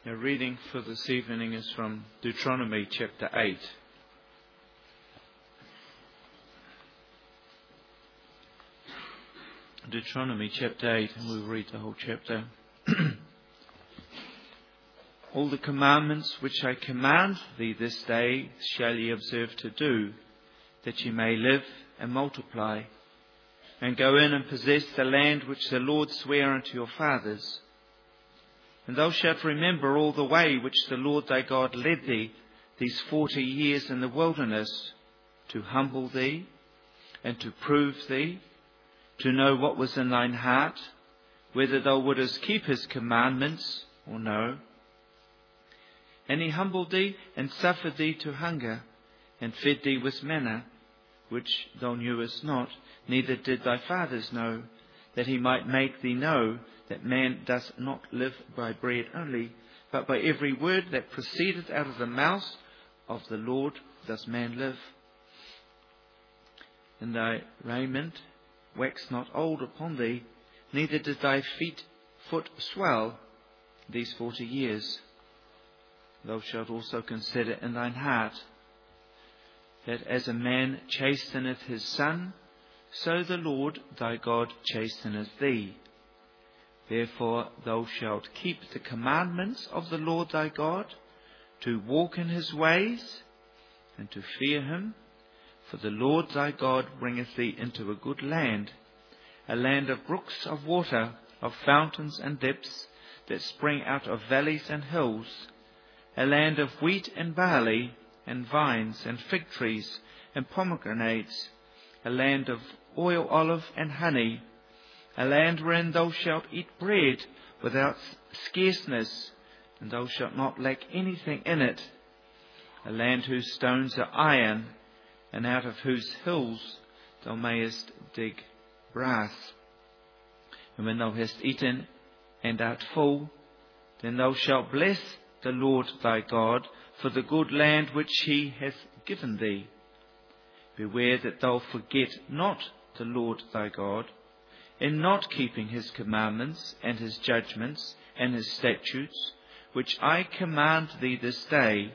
Our reading for this evening is from Deuteronomy chapter 8. Deuteronomy chapter 8, and we'll read the whole chapter. All the commandments which I command thee this day shall ye observe to do, that ye may live and multiply, and go in and possess the land which the Lord sware unto your fathers. And thou shalt remember all the way which the Lord thy God led thee these 40 years in the wilderness, to humble thee, and to prove thee, to know what was in thine heart, whether thou wouldest keep his commandments or no. And he humbled thee, and suffered thee to hunger, and fed thee with manna, which thou knewest not, neither did thy fathers know, that he might make thee know that man does not live by bread only, but by every word that proceedeth out of the mouth of the Lord does man live. And thy raiment wax not old upon thee, neither did thy foot swell these 40 years. Thou shalt also consider in thine heart, that as a man chasteneth his son, so the Lord thy God chasteneth thee. Therefore thou shalt keep the commandments of the Lord thy God, to walk in his ways, and to fear him. For the Lord thy God bringeth thee into a good land, a land of brooks of water, of fountains and depths, that spring out of valleys and hills, a land of wheat and barley, and vines, and fig trees, and pomegranates, a land of oil, olive, and honey, a land wherein thou shalt eat bread without scarceness, and thou shalt not lack anything in it, a land whose stones are iron, and out of whose hills thou mayest dig brass. And when thou hast eaten and art full, then thou shalt bless the Lord thy God for the good land which he hath given thee. Beware that thou forget not the Lord thy God, in not keeping his commandments and his judgments and his statutes, which I command thee this day,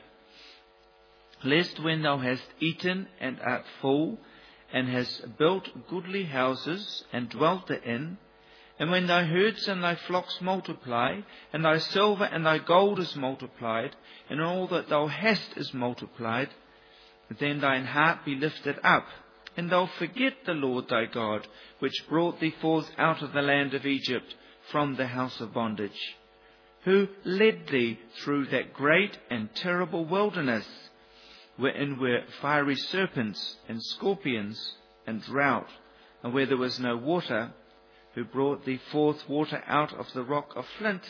lest when thou hast eaten and art full, and hast built goodly houses and dwelt therein, and when thy herds and thy flocks multiply, and thy silver and thy gold is multiplied, and all that thou hast is multiplied, then thine heart be lifted up, and thou forget the Lord thy God, which brought thee forth out of the land of Egypt from the house of bondage, who led thee through that great and terrible wilderness, wherein were fiery serpents and scorpions and drought, and where there was no water, who brought thee forth water out of the rock of flint,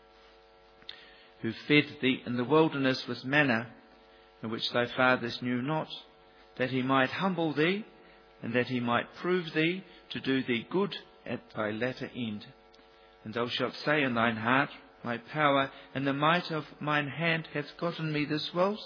who fed thee in the wilderness with manna, in which thy fathers knew not, that he might humble thee, and that he might prove thee, to do thee good at thy latter end. And thou shalt say in thine heart, my power and the might of mine hand hath gotten me this wealth.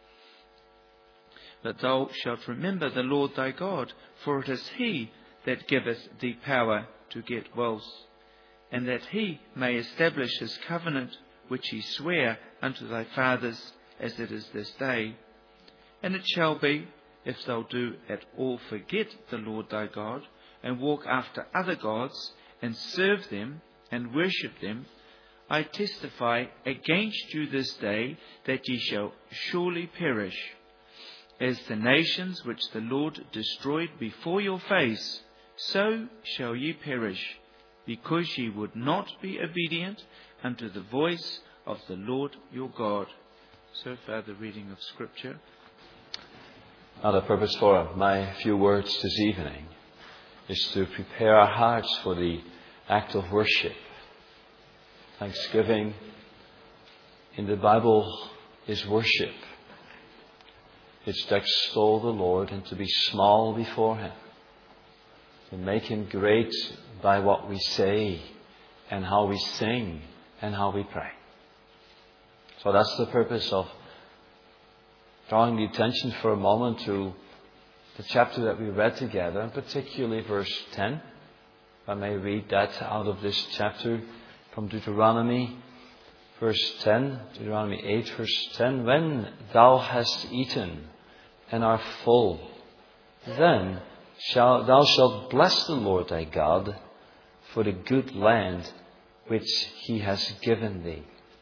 But thou shalt remember the Lord thy God, for it is he that giveth thee power to get wealth, and that he may establish his covenant which he sware unto thy fathers, as it is this day. And it shall be, if thou do at all forget the Lord thy God, and walk after other gods, and serve them, and worship them, I testify against you this day, that ye shall surely perish. As the nations which the Lord destroyed before your face, so shall ye perish, because ye would not be obedient unto the voice of the Lord your God. So far the reading of Scripture. Now the purpose for my few words this evening is to prepare our hearts for the act of worship. Thanksgiving in the Bible is worship. It's to extol the Lord and to be small before him, to make him great by what we say and how we sing and how we pray. So that's the purpose of drawing the attention for a moment to the chapter that we read together, and particularly verse 10. If I may read that out of this chapter from Deuteronomy. verse 10, Deuteronomy 8, verse 10, when thou hast eaten and are full, then thou shalt bless the Lord thy God for the good land which he has given thee.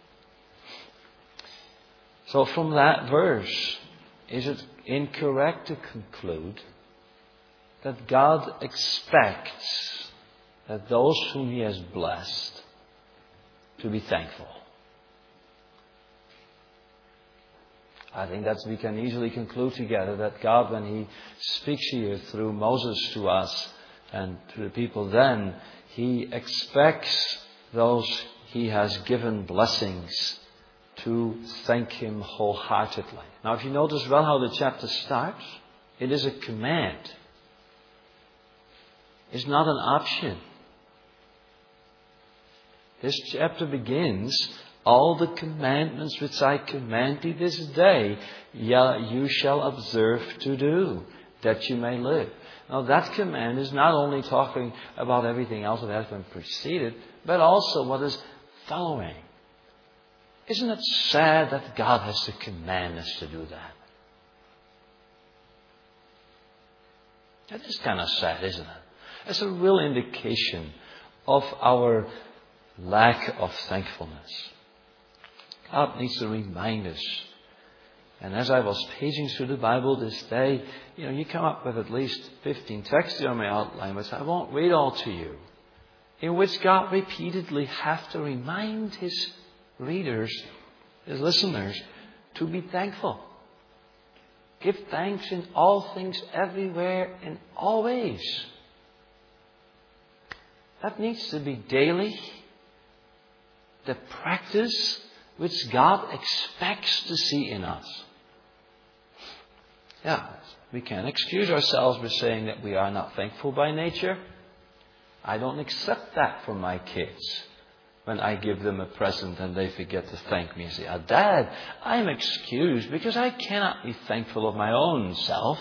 So from that verse, is it incorrect to conclude that God expects that those whom he has blessed to be thankful? I think that we can easily conclude together that God, when he speaks here through Moses to us and to the people then, he expects those he has given blessings to thank him wholeheartedly. Now, if you notice well how the chapter starts, it is a command. It's not an option. This chapter begins, all the commandments which I command thee this day, you shall observe to do, that you may live. Now that command is not only talking about everything else that has been preceded, but also what is following. Isn't it sad that God has to command us to do that? That is kind of sad, isn't it? It's a real indication of our lack of thankfulness. God needs to remind us. And as I was paging through the Bible this day, you come up with at least 15 texts on my outline, which I won't read all to you, in which God repeatedly has to remind his readers, his listeners, to be thankful. Give thanks in all things, everywhere, and always. That needs to be daily. The practice which God expects to see in us. Yeah, we can't excuse ourselves by saying that we are not thankful by nature. I don't accept that from my kids when I give them a present and they forget to thank me and say, Dad, I'm excused because I cannot be thankful of my own self.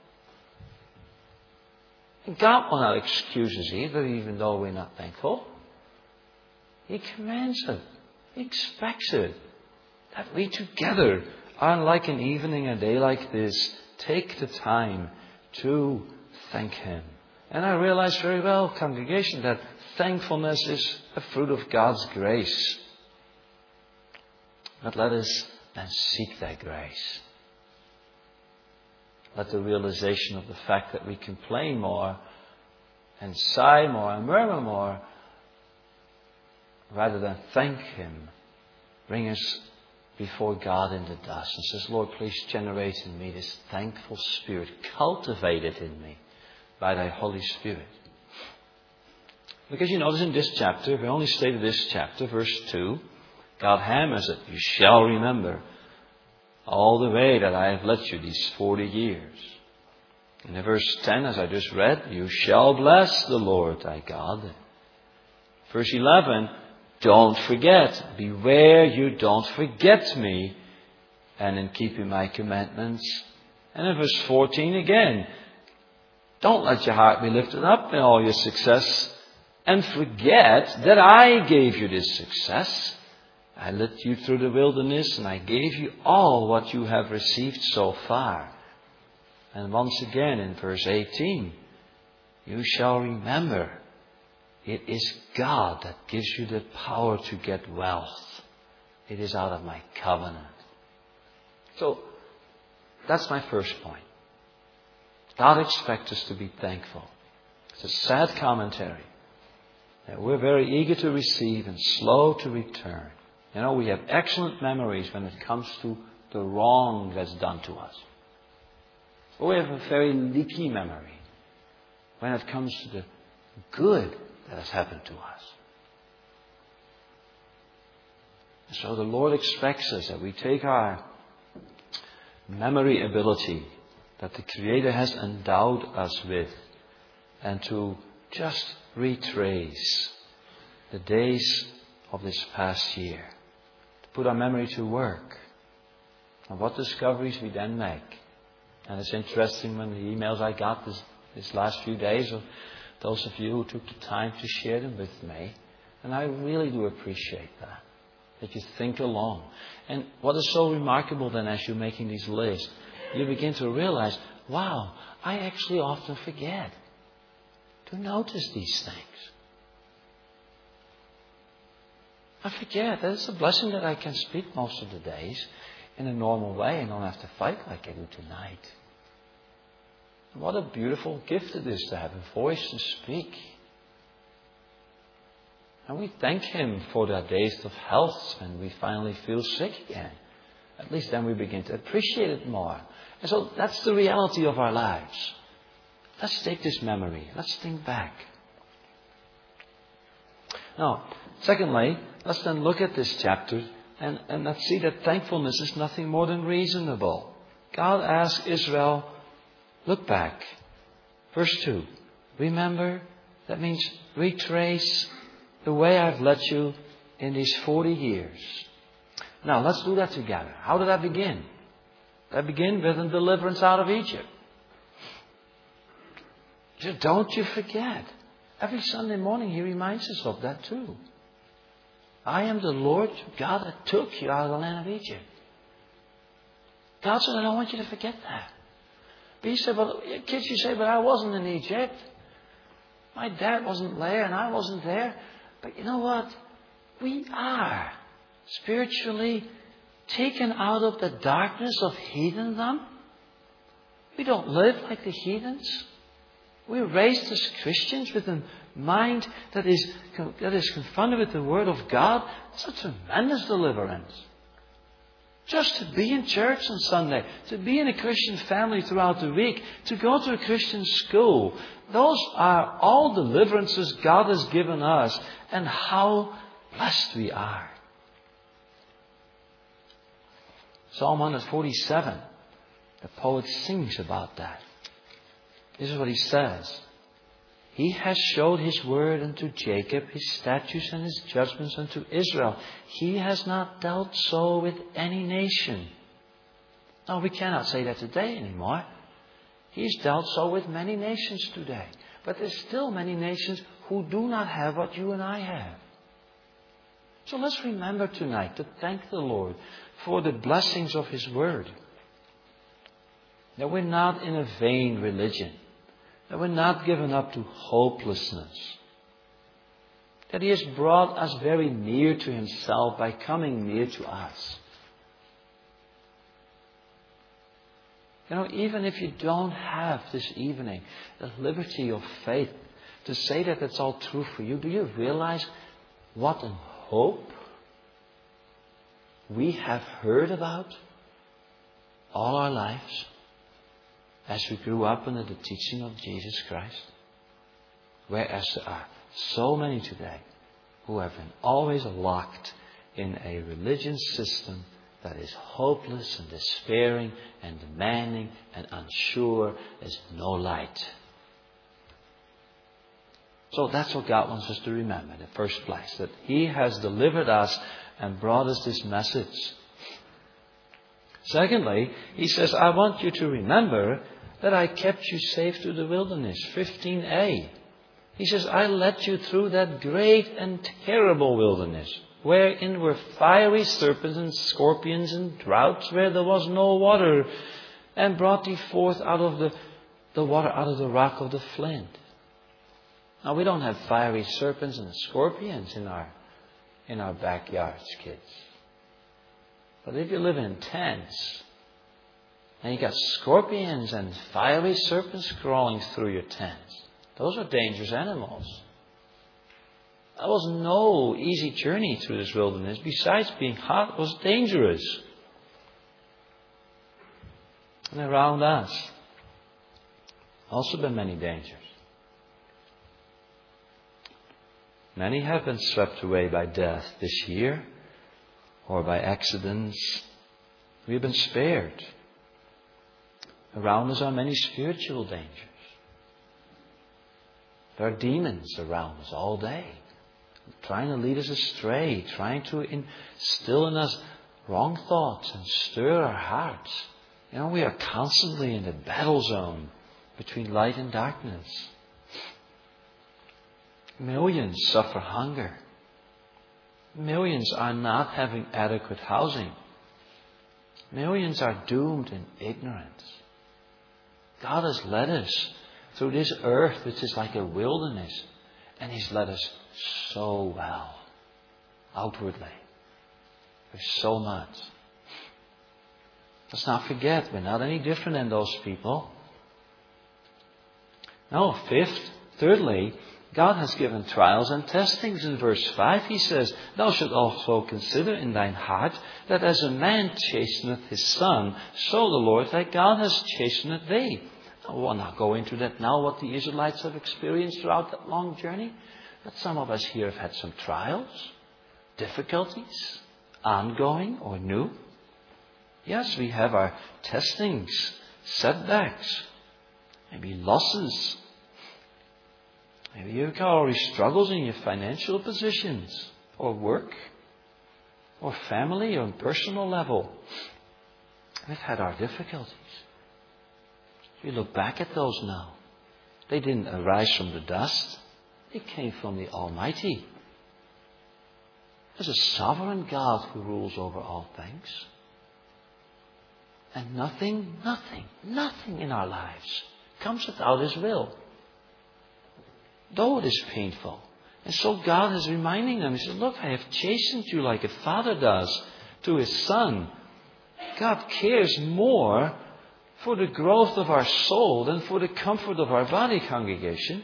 And God will not excuse us either, even though we're not thankful. He commands it. He expects it. That we together, unlike an evening, a day like this, take the time to thank him. And I realize very well, congregation, that thankfulness is a fruit of God's grace. But let us then seek that grace. Let the realization of the fact that we complain more and sigh more and murmur more, rather than thank him, bring us before God in the dust and says, Lord, please generate in me this thankful spirit. Cultivate it in me by thy Holy Spirit. Because you notice in this chapter, we only stated this chapter, verse 2, God hammers it. You shall remember all the way that I have led you these 40 years. And in verse 10, as I just read, you shall bless the Lord thy God. Verse 11, don't forget. Beware you don't forget me. And in keeping my commandments. And in verse 14 again. Don't let your heart be lifted up in all your success. And forget that I gave you this success. I led you through the wilderness and I gave you all what you have received so far. And once again in verse 18. You shall remember. It is God that gives you the power to get wealth. It is out of my covenant. So, that's my first point. God expects us to be thankful. It's a sad commentary that we're very eager to receive and slow to return. We have excellent memories when it comes to the wrong that's done to us. But we have a very leaky memory when it comes to the good that has happened to us. So the Lord expects us that we take our memory ability that the Creator has endowed us with and to just retrace the days of this past year. To put our memory to work. And what discoveries we then make. And it's interesting when the emails I got this last few days of those of you who took the time to share them with me. And I really do appreciate that. that you think along. And what is so remarkable then as you're making these lists, you begin to realize, wow, I actually often forget to notice these things. I forget that it's a blessing that I can speak most of the days in a normal way and don't have to fight like I do tonight. And what a beautiful gift it is to have a voice to speak. And we thank Him for the days of health when we finally feel sick again. At least then we begin to appreciate it more. And so that's the reality of our lives. Let's take this memory. Let's think back. Now, secondly, let's then look at this chapter and let's see that thankfulness is nothing more than reasonable. God asked Israel, look back. Verse 2. Remember, that means retrace the way I've led you in these 40 years. Now, let's do that together. How did that begin? That began with a deliverance out of Egypt. Don't you forget. Every Sunday morning He reminds us of that too. I am the Lord God that took you out of the land of Egypt. God said, I don't want you to forget that. But He said, well, kids, you say, but I wasn't in Egypt. My dad wasn't there and I wasn't there. But you know what? We are spiritually taken out of the darkness of heathendom. We don't live like the heathens. We're raised as Christians with a mind that is confronted with the Word of God. It's a tremendous deliverance. Just to be in church on Sunday, to be in a Christian family throughout the week, to go to a Christian school. Those are all deliverances God has given us, and how blessed we are. Psalm 147, the poet sings about that. This is what he says. He has showed His word unto Jacob, His statutes and His judgments unto Israel. He has not dealt so with any nation. No, we cannot say that today anymore. He's dealt so with many nations today. But there's still many nations who do not have what you and I have. So let's remember tonight to thank the Lord for the blessings of His word. That we're not in a vain religion. That we're not given up to hopelessness. That He has brought us very near to Himself by coming near to us. You know, even if you don't have this evening the liberty of faith to say that that's all true for you, do you realize what a hope we have heard about all our lives? As we grew up under the teaching of Jesus Christ. Whereas there are so many today who have been always locked in a religion system that is hopeless and despairing and demanding and unsure. There's no light. So that's what God wants us to remember in the first place. That He has delivered us and brought us this message. Secondly, He says, I want you to remember that I kept you safe through the wilderness. 15a. He says, I led you through that great and terrible wilderness, wherein were fiery serpents and scorpions and droughts, where there was no water, and brought thee forth out of the water, out of the rock of the flint. Now, we don't have fiery serpents and scorpions in our backyards, kids. But if you live in tents, and you got scorpions and fiery serpents crawling through your tents, those are dangerous animals. That was no easy journey through this wilderness. Besides being hot, it was dangerous. And around us, also been many dangers. Many have been swept away by death this year, or by accidents. We have been spared. Around us are many spiritual dangers. There are demons around us all day, trying to lead us astray, trying to instill in us wrong thoughts and stir our hearts. You know, we are constantly in the battle zone between light and darkness. Millions suffer hunger. Millions are not having adequate housing. Millions are doomed in ignorance. God has led us through this earth, which is like a wilderness, and He's led us so well, outwardly. There's so much. Let's not forget, we're not any different than those people. No, thirdly, God has given trials and testings. In verse 5 He says, Thou shalt also consider in thine heart that as a man chasteneth his son, so the Lord thy God has chastened thee. I will not go into that now, what the Israelites have experienced throughout that long journey. But some of us here have had some trials, difficulties, ongoing or new. Yes, we have our testings, setbacks, maybe losses. Maybe you've got already struggles in your financial positions, or work, or family, or personal level. We've had our difficulties. We look back at those now. They didn't arise from the dust. They came from the Almighty. There's a sovereign God who rules over all things. And nothing in our lives comes without His will. Though it is painful. And so God is reminding them. He says, look, I have chastened you like a father does to his son. God cares more for the growth of our soul than for the comfort of our body, congregation.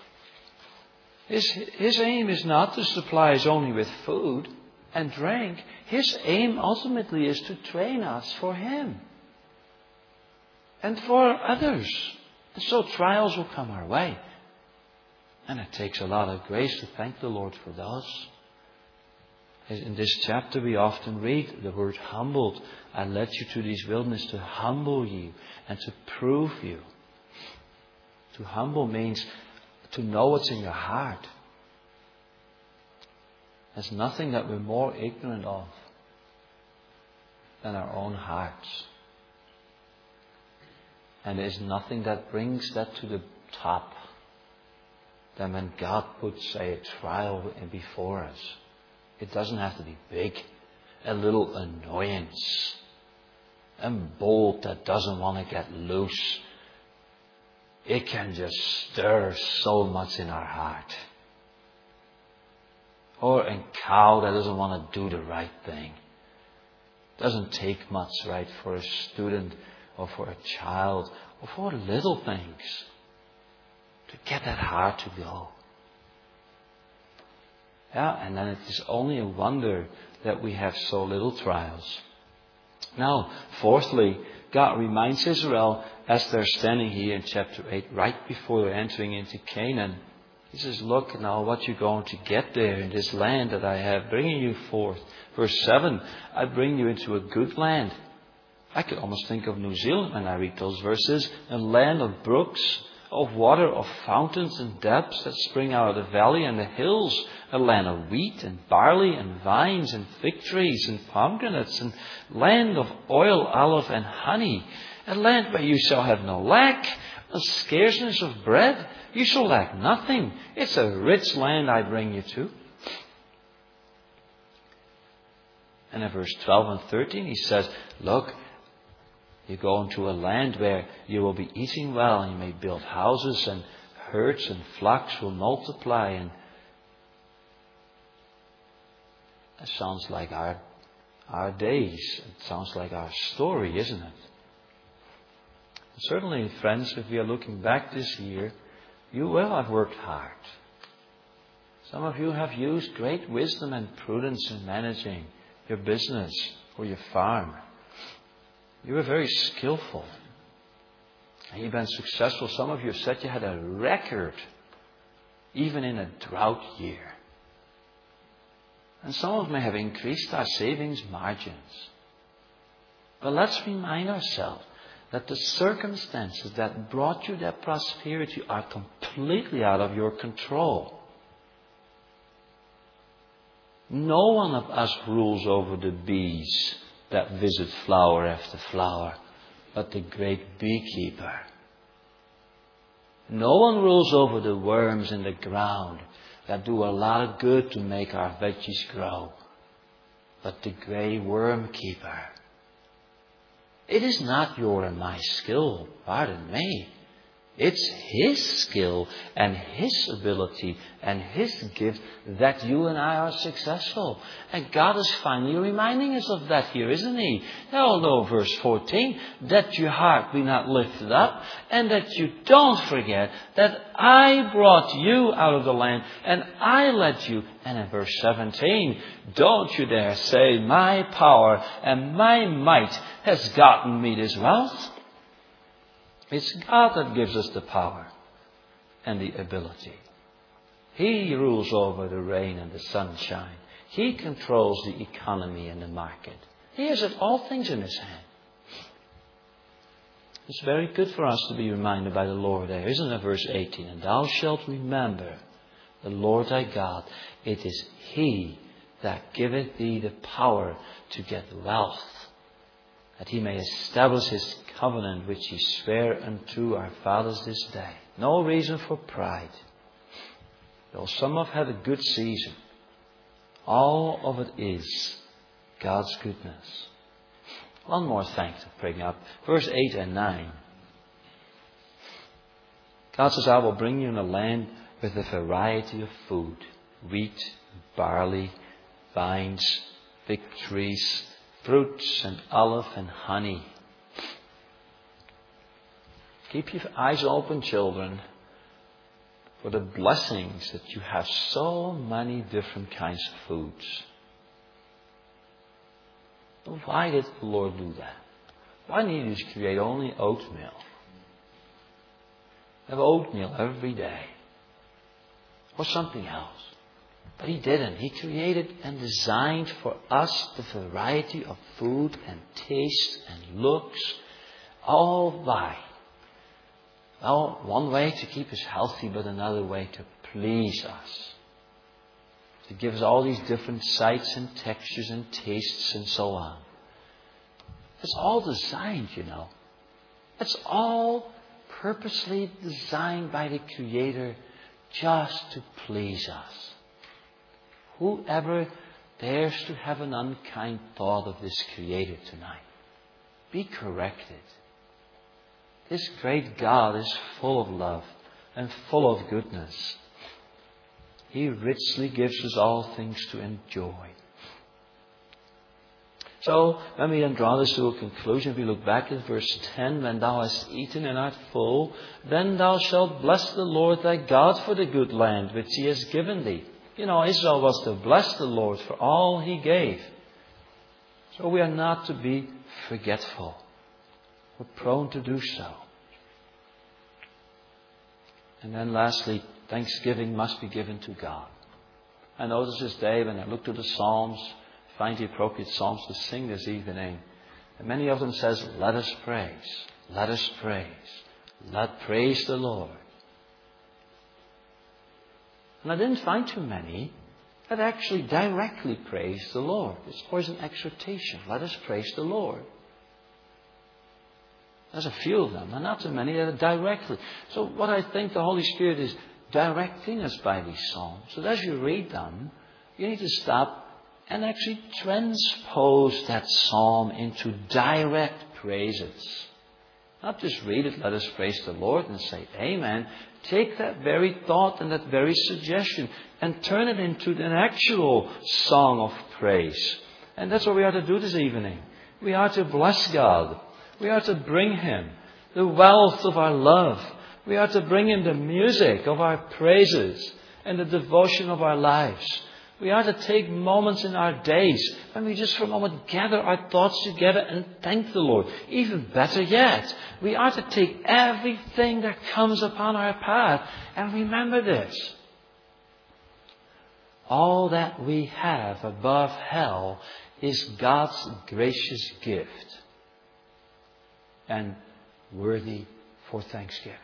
His aim is not to supply us only with food and drink. His aim ultimately is to train us for Him and for others. And so trials will come our way. And it takes a lot of grace to thank the Lord for those. In this chapter we often read the word humbled. I led you to this wilderness to humble you and to prove you. To humble means to know what's in your heart. There's nothing that we're more ignorant of than our own hearts. And there's nothing that brings that to the top than when God puts, say, a trial before us. It doesn't have to be big. A little annoyance. A bolt that doesn't want to get loose. It can just stir so much in our heart. Or a cow that doesn't want to do the right thing. Doesn't take much, right, for a student or for a child or for little things to get that heart to go. Yeah, and then it is only a wonder that we have so little trials. Now, fourthly, God reminds Israel as they're standing here in chapter 8, right before they're entering into Canaan. He says, look now what you're going to get there in this land that I have bringing you forth. Verse 7, I bring you into a good land. I could almost think of New Zealand when I read those verses. A land of brooks, of water, of fountains and depths that spring out of the valley and the hills. A land of wheat and barley and vines and fig trees and pomegranates. And land of oil, olive and honey. A land where you shall have no lack, a scarceness of bread. You shall lack nothing. It's a rich land I bring you to. And in verse 12 and 13 he says, look, you go into a land where you will be eating well and you may build houses and herds and flocks will multiply. And that sounds like our days. It sounds like our story, isn't it? And certainly, friends, if we are looking back this year, you will have worked hard. Some of you have used great wisdom and prudence in managing your business or your farm. You were very skillful. And you've been successful. Some of you have said you had a record, even in a drought year. And some of them have increased our savings margins. But let's remind ourselves that the circumstances that brought you that prosperity are completely out of your control. No one of us rules over the bees that visit flower after flower, but the great beekeeper. No one rules over the worms in the ground that do a lot of good to make our veggies grow, but the grey worm keeper. It is not your and my skill, pardon me. It's His skill and His ability and His gift that you and I are successful. And God is finally reminding us of that here, isn't He? Although, verse 14, that your heart be not lifted up and that you don't forget that I brought you out of the land and I led you. And in verse 17, don't you dare say my power and my might has gotten me this wealth. It's God that gives us the power and the ability. He rules over the rain and the sunshine. He controls the economy and the market. He has all things in His hand. It's very good for us to be reminded by the Lord there, isn't it? Verse 18, and thou shalt remember the Lord thy God. It is He that giveth thee the power to get wealth, that He may establish His covenant which He sware unto our fathers this day. No reason for pride. Though some have had a good season, all of it is God's goodness. One more thing to bring up. Verse 8 and 9. God says, I will bring you in a land with a variety of food. Wheat, barley, vines, fig trees, fruits and olive and honey. Keep your eyes open, children, for the blessings that you have so many different kinds of foods. Well, why did the Lord do that? Why didn't He just create only oatmeal? Have oatmeal every day. Or something else. But He didn't. He created and designed for us the variety of food and taste and looks. All by, well, one way to keep us healthy, but another way to please us. To give us all these different sights and textures and tastes and so on. It's all designed, you know. It's all purposely designed by the Creator just to please us. Whoever dares to have an unkind thought of this Creator tonight, be corrected. This great God is full of love and full of goodness. He richly gives us all things to enjoy. So, when we then draw this to a conclusion, if we look back at verse 10, when thou hast eaten and art full, then thou shalt bless the Lord thy God for the good land which He has given thee. You know, Israel was to bless the Lord for all He gave. So we are not to be forgetful. We're prone to do so. And then lastly, thanksgiving must be given to God. I noticed this day when I looked at the Psalms, find the appropriate Psalms to sing this evening. And many of them says, let us praise, let us praise, let praise the Lord. And I didn't find too many that actually directly praise the Lord. It's always an exhortation. Let us praise the Lord. There's a few of them, and not too many that are directly. So what I think the Holy Spirit is directing us by these Psalms. So as you read them, you need to stop and actually transpose that Psalm into direct praises. Not just read it, let us praise the Lord and say amen. Take that very thought and that very suggestion and turn it into an actual song of praise. And that's what we are to do this evening. We are to bless God. We are to bring Him the wealth of our love. We are to bring Him the music of our praises and the devotion of our lives. We are to take moments in our days when we just for a moment gather our thoughts together and thank the Lord. Even better yet, we are to take everything that comes upon our path and remember this. All that we have above hell is God's gracious gift and worthy for thanksgiving.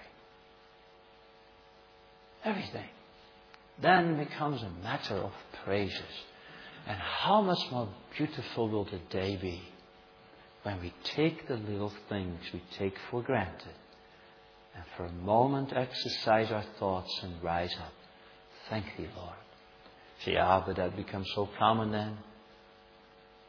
Everything then becomes a matter of praises. And how much more beautiful will the day be when we take the little things we take for granted and for a moment exercise our thoughts and rise up. Thank Thee, Lord. See, but that becomes so common then.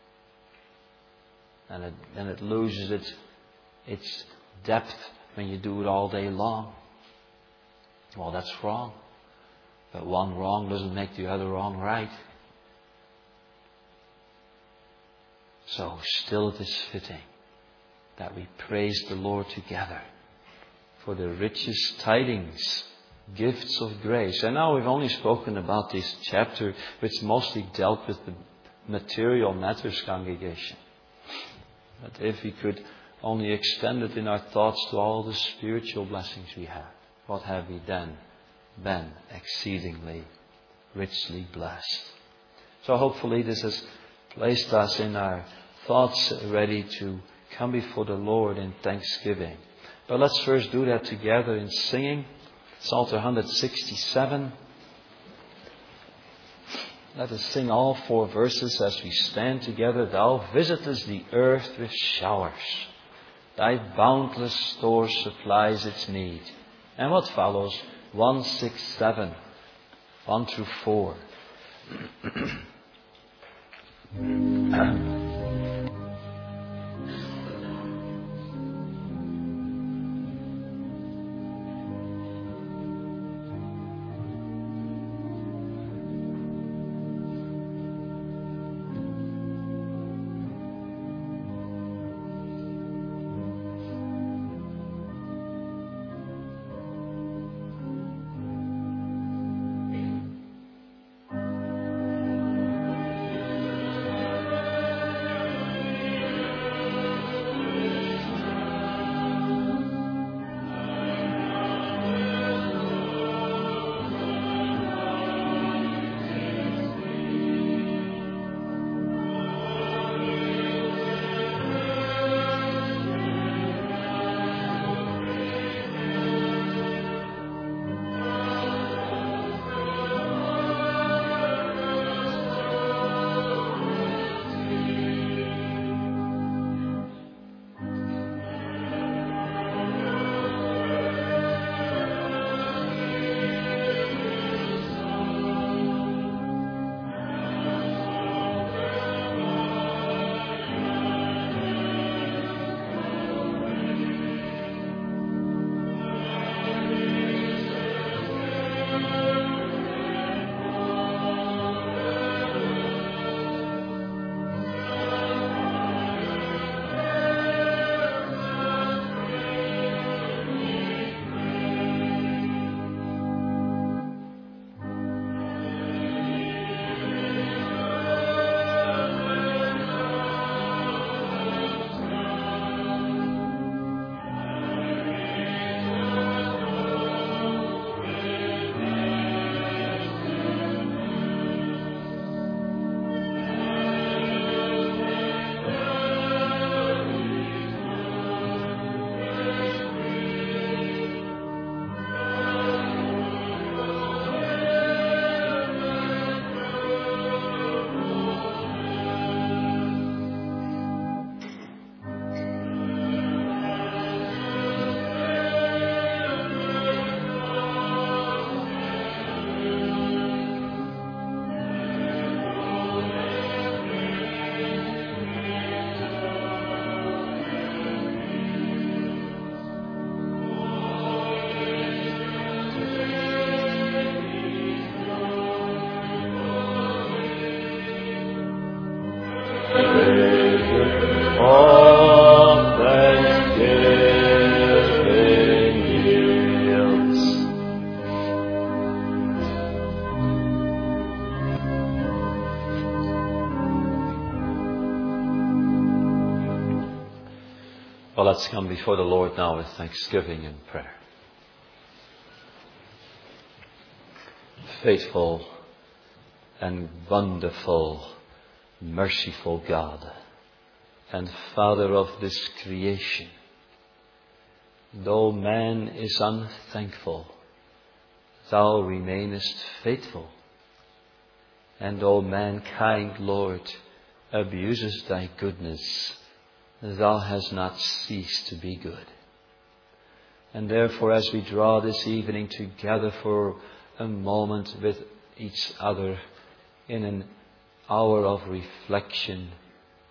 and it loses its depth when you do it all day long. Well, that's wrong. But one wrong doesn't make the other wrong right. So still it is fitting that we praise the Lord together for the richest tidings, gifts of grace. And now we've only spoken about this chapter which mostly dealt with the material matters, congregation. But if we could only extend it in our thoughts to all the spiritual blessings we have, what have we then been exceedingly richly blessed? So hopefully this has placed us in our thoughts ready to come before the Lord in thanksgiving. But let's first do that together in singing. Psalter 167. Let us sing all 4 verses as we stand together. Thou visitest the earth with showers. Thy boundless store supplies its need. And what follows? 167, 1 through 4. Well, let's come before the Lord now with thanksgiving and prayer. Faithful and wonderful, merciful God and Father of this creation, though man is unthankful, Thou remainest faithful. And though mankind, Lord, abuses Thy goodness, Thou hast not ceased to be good. And therefore, as we draw this evening together for a moment with each other in an hour of reflection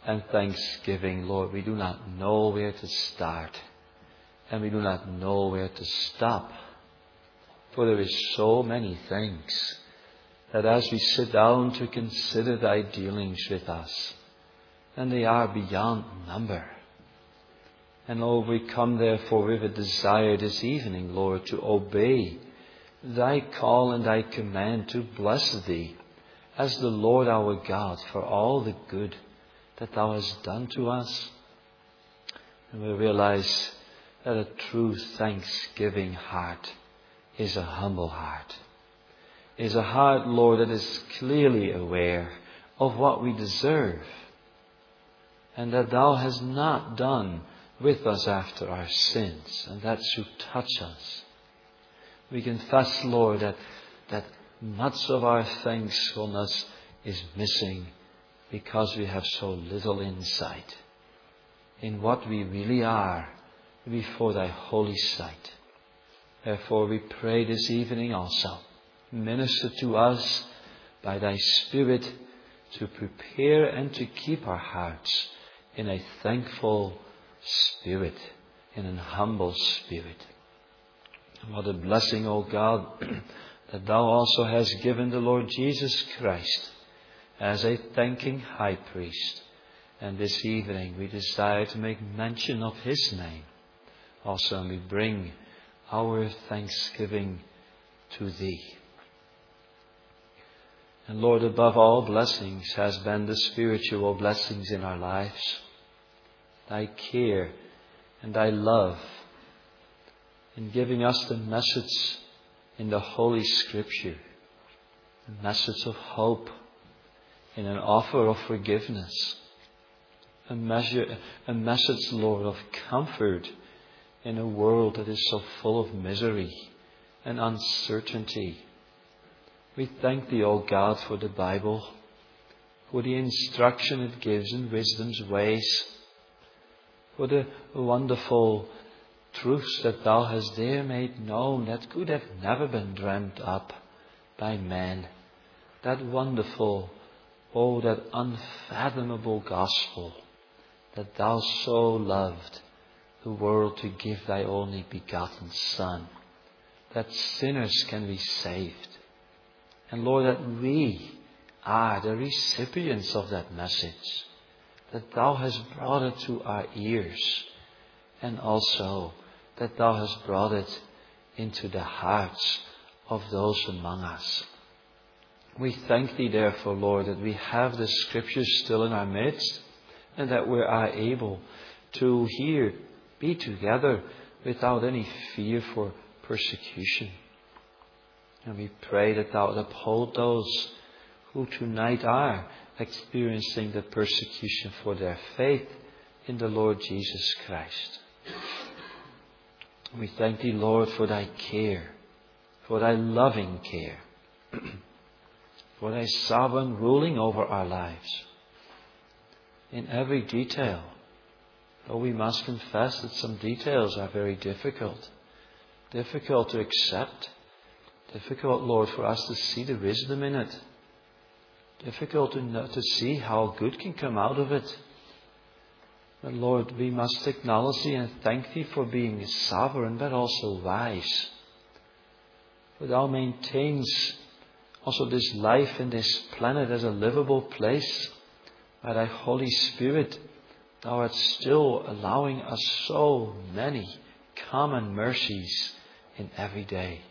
and thanksgiving, Lord, we do not know where to start, and we do not know where to stop. For there is so many things that as we sit down to consider thy dealings with us, and they are beyond number. And Lord, we come therefore with a desire this evening, Lord, to obey thy call and thy command to bless thee as the Lord our God for all the good that thou hast done to us. And we realize that a true thanksgiving heart is a humble heart. Is a heart, Lord, that is clearly aware of what we deserve, and that thou hast not done with us after our sins, and that should touch us. We confess, Lord, that much of our thankfulness is missing because we have so little insight in what we really are before thy holy sight. Therefore we pray this evening also, minister to us by thy Spirit to prepare and to keep our hearts in a thankful spirit, in an humble spirit. What a blessing, O God, that thou also hast given the Lord Jesus Christ as a thanking high priest. And this evening we desire to make mention of his name. Also, we bring our thanksgiving to thee. And Lord, above all blessings has been the spiritual blessings in our lives. Thy care and thy love in giving us the message in the Holy Scripture, a message of hope in an offer of forgiveness, a message, Lord, of comfort in a world that is so full of misery and uncertainty. We thank thee, O God, for the Bible, for the instruction it gives in wisdom's ways, for the wonderful truths that thou hast there made known that could have never been dreamt up by man. That wonderful, that unfathomable gospel that thou so loved the world to give thy only begotten Son, that sinners can be saved. And Lord, that we are the recipients of that message, that thou hast brought it to our ears, and also that thou hast brought it into the hearts of those among us. We thank thee therefore, Lord, that we have the Scriptures still in our midst, and that we are able to here be together without any fear for persecution. And we pray that thou uphold those who tonight are experiencing the persecution for their faith in the Lord Jesus Christ. We thank thee, Lord, for thy care, for thy loving care, for thy sovereign ruling over our lives in every detail. Though we must confess that some details are very difficult to accept, difficult, Lord, for us to see the wisdom in it, difficult to see how good can come out of it. But Lord, we must acknowledge thee and thank thee for being sovereign but also wise. For thou maintains also this life and this planet as a livable place. By thy Holy Spirit, thou art still allowing us so many common mercies in every day.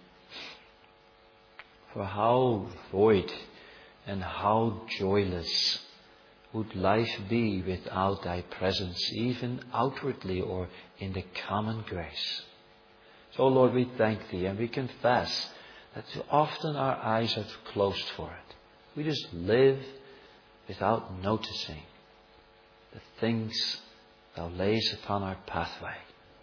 For how void and how joyless would life be without thy presence, even outwardly or in the common grace. So Lord, we thank thee and we confess that too often our eyes are closed for it. We just live without noticing the things thou lays upon our pathway.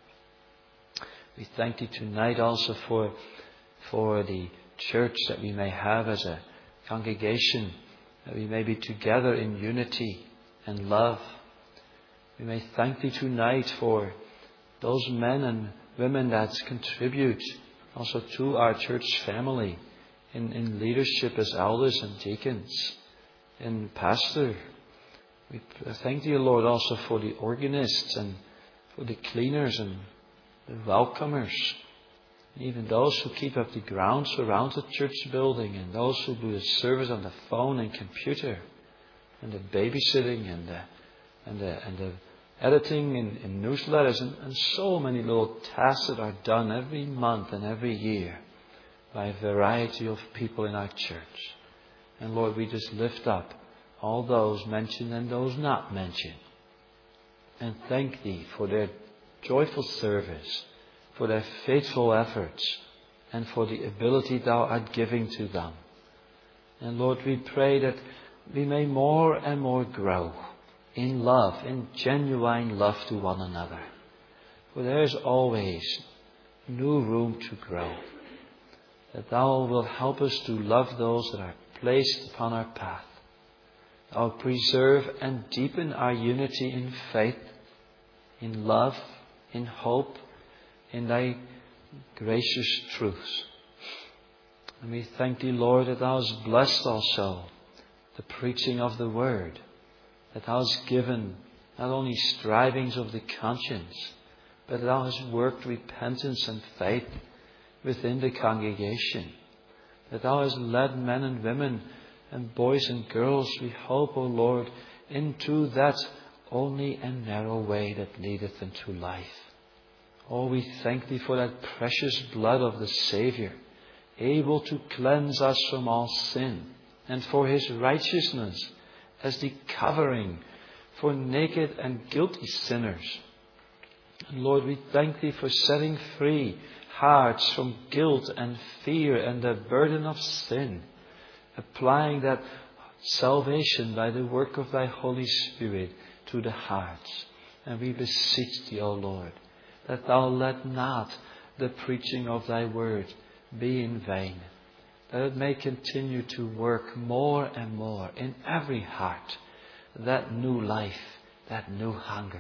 We thank thee tonight also for the church that we may have as a congregation, that we may be together in unity and love. We may thank thee tonight for those men and women that contribute also to our church family in leadership as elders and deacons, in pastor, We thank Thee, Lord, also for the organists and for the cleaners and the welcomers. Even those who keep up the grounds around the church building, and those who do the service on the phone and computer, and the babysitting and the editing in newsletters, and so many little tasks that are done every month and every year by a variety of people in our church. And Lord, we just lift up all those mentioned and those not mentioned, and thank Thee for their joyful service, for their faithful efforts, and for the ability Thou art giving to them. And Lord, we pray that we may more and more grow in love, in genuine love to one another. For there is always new room to grow. That Thou wilt help us to love those that are placed upon our path. Thou preserve and deepen our unity in faith, in love, in hope, in Thy gracious truths. And we thank Thee, Lord, that Thou hast blessed also the preaching of the Word, that Thou hast given not only strivings of the conscience, but Thou hast worked repentance and faith within the congregation, that Thou hast led men and women and boys and girls, we hope, O Lord, into that only and narrow way that leadeth unto life. Oh, we thank Thee for that precious blood of the Saviour, able to cleanse us from all sin, and for His righteousness as the covering for naked and guilty sinners. And Lord, we thank Thee for setting free hearts from guilt and fear and the burden of sin, applying that salvation by the work of Thy Holy Spirit to the hearts. And we beseech Thee, O Lord, that Thou let not the preaching of Thy word be in vain, that it may continue to work more and more in every heart, that new life, that new hunger.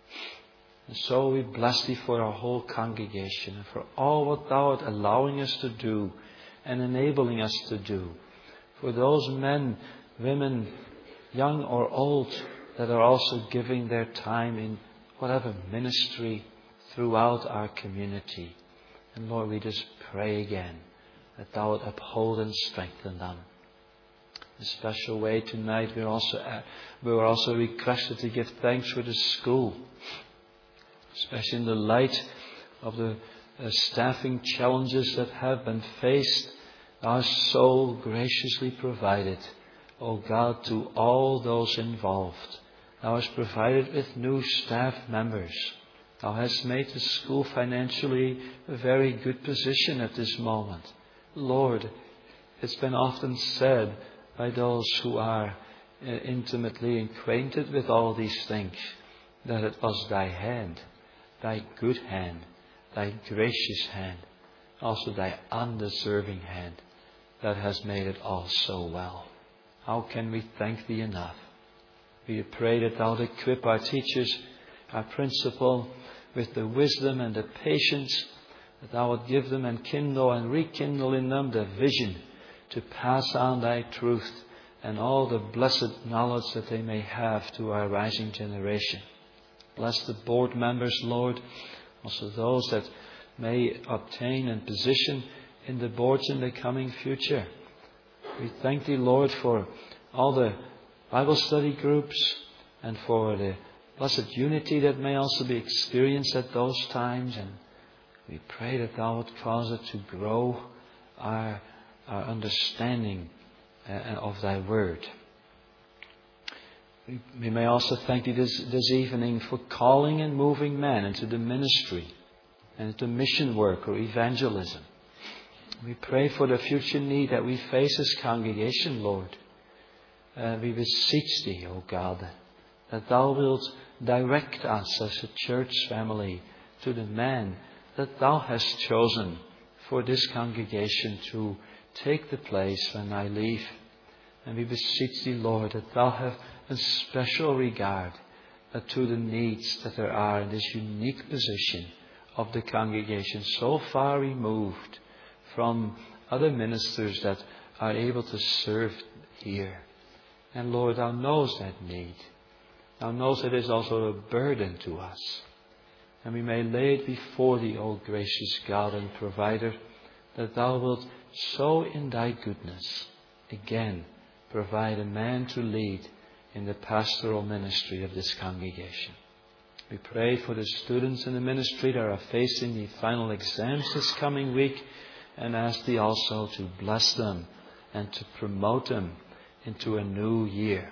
And so we bless Thee for our whole congregation and for all what Thou art allowing us to do and enabling us to do. For those men, women, young or old, that are also giving their time in whatever ministry throughout our community. And Lord, we just pray again that Thou would uphold and strengthen them. In a special way tonight, we were also requested to give thanks for the school, especially in the light of the staffing challenges that have been faced. Thou hast so graciously provided, O God, to all those involved. Thou hast provided with new staff members. Thou hast made the school financially a very good position at this moment. Lord, it's been often said by those who are intimately acquainted with all these things, that it was Thy hand, Thy good hand, Thy gracious hand, also Thy undeserving hand, that has made it all so well. How can we thank Thee enough? We pray that Thou would equip our teachers, our principal, with the wisdom and the patience, that Thou would give them and kindle and rekindle in them the vision to pass on Thy truth and all the blessed knowledge that they may have to our rising generation. Bless the board members, Lord, also those that may obtain and position in the boards in the coming future. We thank Thee, Lord, for all the Bible study groups and for the blessed unity that may also be experienced at those times. And we pray that Thou would cause it to grow our understanding of Thy word. We may also thank Thee this evening for calling and moving men into the ministry and into mission work or evangelism. We pray for the future need that we face as congregation, Lord. We beseech Thee, O God, that Thou wilt direct us as a church family to the man that Thou hast chosen for this congregation to take the place when I leave. And we beseech Thee, Lord, that Thou have a special regard to the needs that there are in this unique position of the congregation, so far removed from other ministers that are able to serve here. And Lord, Thou knows that need. Thou knowest it is also a burden to us. And we may lay it before Thee, O gracious God and Provider, that Thou wilt so in Thy goodness again provide a man to lead in the pastoral ministry of this congregation. We pray for the students in the ministry that are facing the final exams this coming week, and ask Thee also to bless them and to promote them into a new year.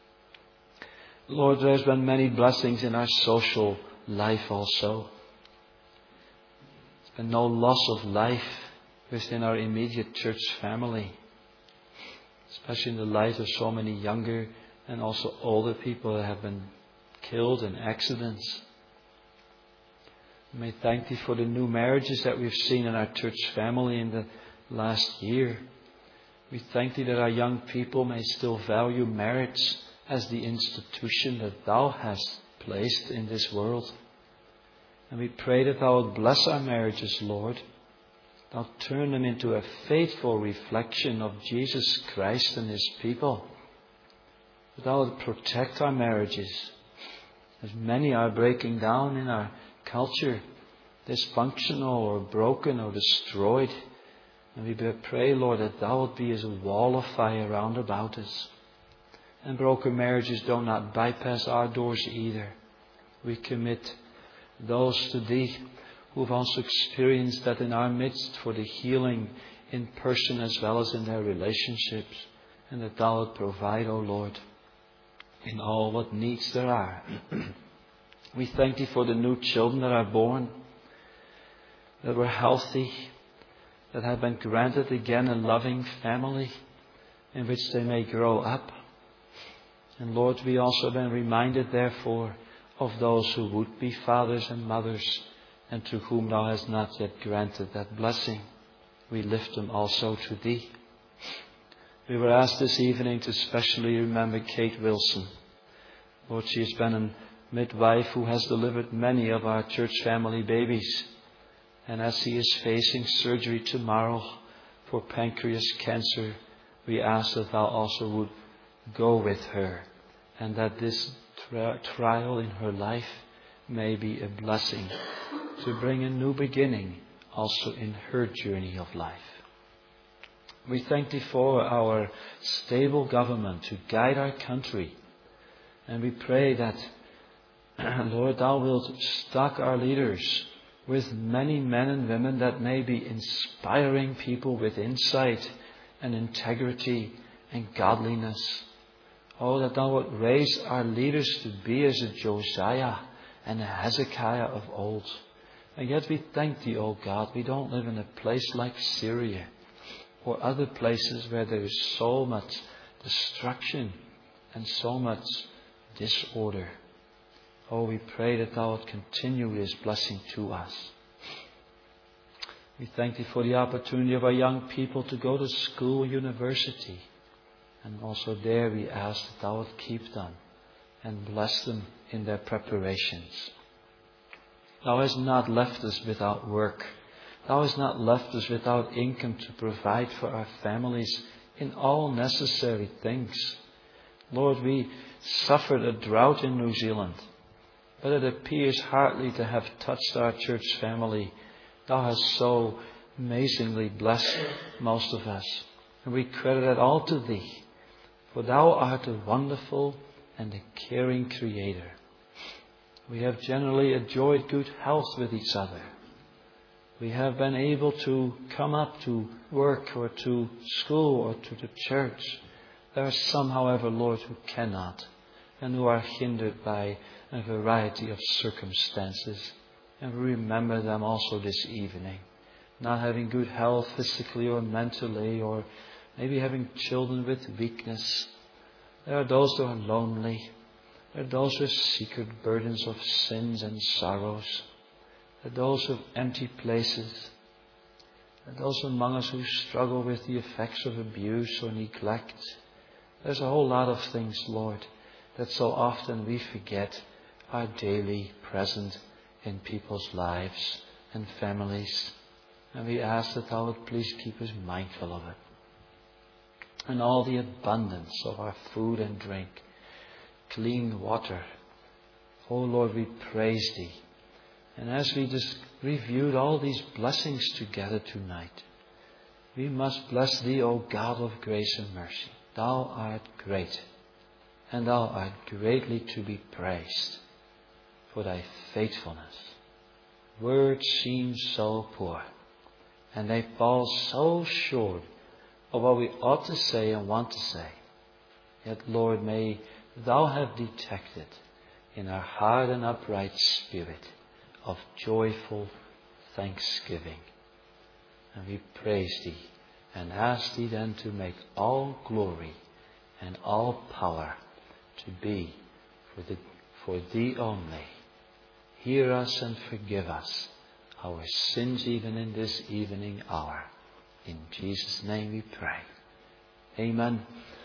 Lord, there's been many blessings in our social life also. There's been no loss of life within our immediate church family, especially in the light of so many younger and also older people that have been killed in accidents. We may thank Thee for the new marriages that we've seen in our church family in the last year. We thank Thee that our young people may still value marriage as the institution that Thou hast placed in this world. And we pray that Thou would bless our marriages, Lord. Thou turn them into a faithful reflection of Jesus Christ and His people. That Thou would protect our marriages, as many are breaking down in our culture, dysfunctional or broken or destroyed. And we pray, Lord, that Thou would be as a wall of fire round about us. And broken marriages do not bypass our doors either. We commit those to Thee who have also experienced that in our midst for the healing in person as well as in their relationships. And that Thou would provide, O Lord, in all what needs there are. We thank Thee for the new children that are born, that were healthy, that have been granted again a loving family in which they may grow up. And Lord, we also have been reminded therefore of those who would be fathers and mothers and to whom Thou hast not yet granted that blessing. We lift them also to Thee. We were asked this evening to specially remember Kate Wilson. Lord, she has been a midwife who has delivered many of our church family babies. And as she is facing surgery tomorrow for pancreas cancer, we ask that Thou also would go with her, and that this trial in her life may be a blessing to bring a new beginning also in her journey of life. We thank Thee for our stable government to guide our country. And we pray that, Lord, Thou wilt stock our leaders with many men and women that may be inspiring people with insight and integrity and godliness. Oh, that Thou would raise our leaders to be as a Josiah and a Hezekiah of old. And yet we thank Thee, O God, we don't live in a place like Syria or other places where there is so much destruction and so much disorder. Oh, we pray that Thou would continue this blessing to us. We thank Thee for the opportunity of our young people to go to school, university. And also there we ask that Thou would keep them and bless them in their preparations. Thou hast not left us without work. Thou hast not left us without income to provide for our families in all necessary things. Lord, we suffered a drought in New Zealand, but it appears hardly to have touched our church family. Thou hast so amazingly blessed most of us. And we credit it all to Thee. For Thou art a wonderful and a caring Creator. We have generally enjoyed good health with each other. We have been able to come up to work or to school or to the church. There are some, however, Lord, who cannot and who are hindered by a variety of circumstances. And we remember them also this evening. Not having good health physically or mentally, or maybe having children with weakness. There are those who are lonely. There are those with secret burdens of sins and sorrows. There are those with empty places. There are those among us who struggle with the effects of abuse or neglect. There's a whole lot of things, Lord, that so often we forget are daily present in people's lives and families. And we ask that Thou would please keep us mindful of it. And all the abundance of our food and drink. clean water. Oh Lord, we praise Thee. And as we just reviewed all these blessings together tonight, we must bless Thee, O God of grace and mercy. Thou art great, and Thou art greatly to be praised for Thy faithfulness. Words seem so poor, and they fall so short of what we ought to say and want to say. Yet, Lord, may Thou have detected in our hard and upright spirit of joyful thanksgiving. And we praise Thee and ask Thee then to make all glory and all power to be for Thee only. Hear us and forgive us our sins even in this evening hour. In Jesus' name we pray. Amen.